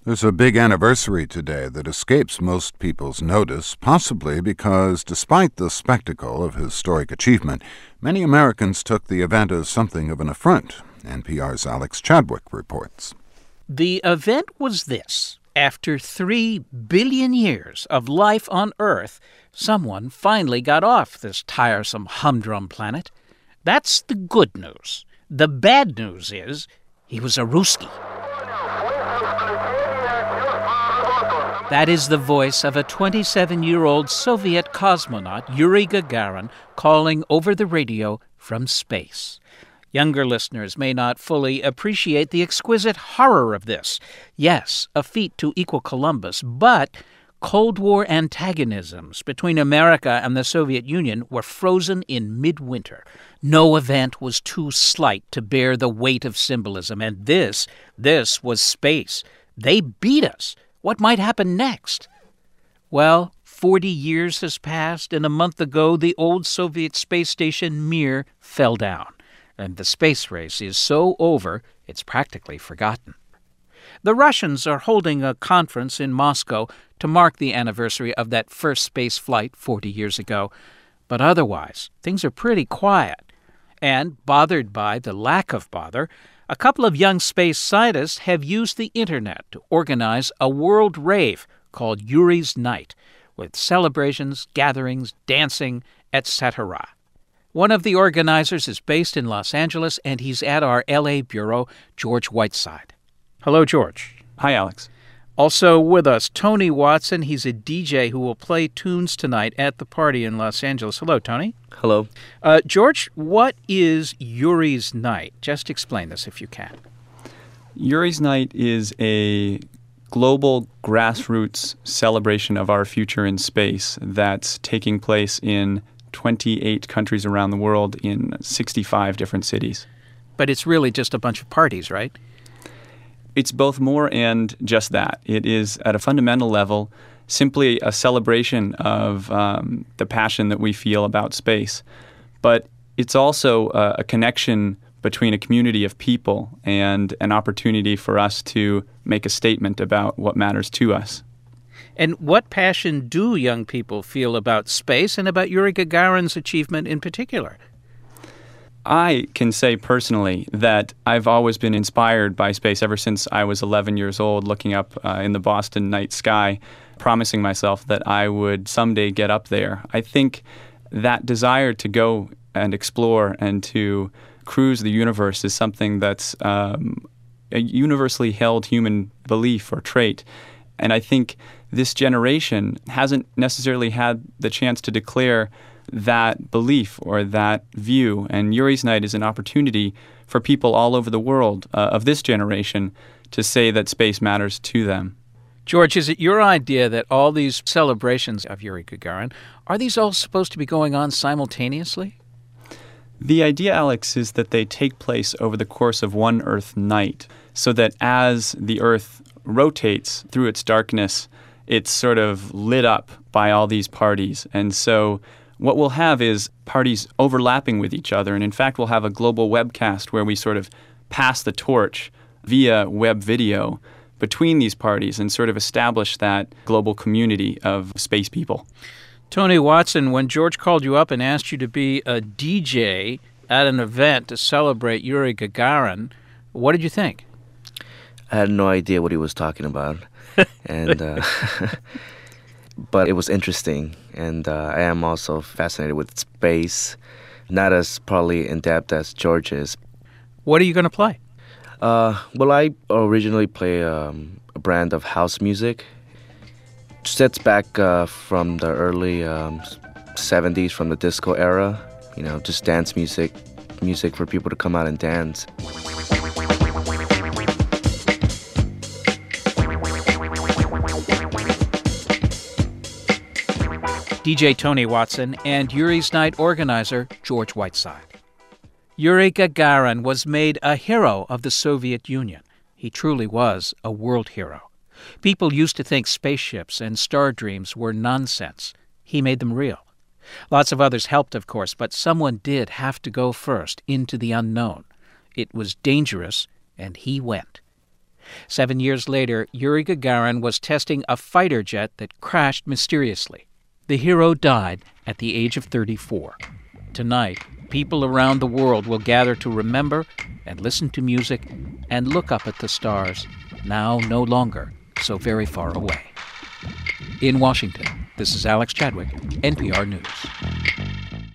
There's a big anniversary today that escapes most people's notice, possibly because, despite the spectacle of historic achievement, many Americans took the event as something of an affront. NPR's Alex Chadwick reports. The event was this. After 3 billion years of life on Earth, someone finally got off this tiresome humdrum planet. That's the good news. The bad news is he was a Ruski. That is the voice of a 27-year-old Soviet cosmonaut, Yuri Gagarin, calling over the radio from space. Younger listeners may not fully appreciate the exquisite horror of this. Yes, a feat to equal Columbus, but Cold War antagonisms between America and the Soviet Union were frozen in midwinter. No event was too slight to bear the weight of symbolism, and this was space. They beat us. What might happen next? Well, 40 years has passed, and a month ago the old Soviet space station Mir fell down. And the space race is so over, it's practically forgotten. The Russians are holding a conference in Moscow to mark the anniversary of that first space flight 40 years ago. But otherwise, things are pretty quiet. And, bothered by the lack of bother, a couple of young space scientists have used the internet to organize a world rave called Yuri's Night, with celebrations, gatherings, dancing, etc. One of the organizers is based in Los Angeles, and he's at our L.A. bureau, George Whiteside. Hello, George. Hi, Alex. Also with us, Tony Watson. He's a DJ who will play tunes tonight at the party in Los Angeles. Hello, Tony. Hello. George, what is Yuri's Night? Just explain this if you can. Yuri's Night is a global grassroots celebration of our future in space that's taking place in 28 countries around the world in 65 different cities. But it's really just a bunch of parties, right? It's both more and just that. It is, at a fundamental level, simply a celebration of the passion that we feel about space. But it's also a connection between a community of people and an opportunity for us to make a statement about what matters to us. And what passion do young people feel about space and about Yuri Gagarin's achievement in particular? I can say personally that I've always been inspired by space ever since I was 11 years old, looking up in the Boston night sky, promising myself that I would someday get up there. I think that desire to go and explore and to cruise the universe is something that's a universally held human belief or trait. And I think this generation hasn't necessarily had the chance to declare that belief or that view. And Yuri's Night is an opportunity for people all over the world of this generation to say that space matters to them. George, is it your idea that all these celebrations of Yuri Gagarin, are these all supposed to be going on simultaneously? The idea, Alex, is that they take place over the course of one Earth night, so that as the Earth rotates through its darkness, it's sort of lit up by all these parties. And so what we'll have is parties overlapping with each other. And in fact, we'll have a global webcast where we sort of pass the torch via web video between these parties and sort of establish that global community of space people. Tony Watson, when George called you up and asked you to be a DJ at an event to celebrate Yuri Gagarin, what did you think? I had no idea what he was talking about. And but it was interesting, and I am also fascinated with space, not as probably in-depth as George is. What are you going to play? Well, I originally play a brand of house music. Sets back from the early 70s, from the disco era. You know, just dance music for people to come out and dance. DJ Tony Watson and Yuri's Night organizer George Whiteside. Yuri Gagarin was made a hero of the Soviet Union. He truly was a world hero. People used to think spaceships and star dreams were nonsense. He made them real. Lots of others helped, of course, but someone did have to go first into the unknown. It was dangerous, and he went. 7 years later, Yuri Gagarin was testing a fighter jet that crashed mysteriously. The hero died at the age of 34. Tonight, people around the world will gather to remember and listen to music and look up at the stars, now no longer so very far away. In Washington, this is Alex Chadwick, NPR News.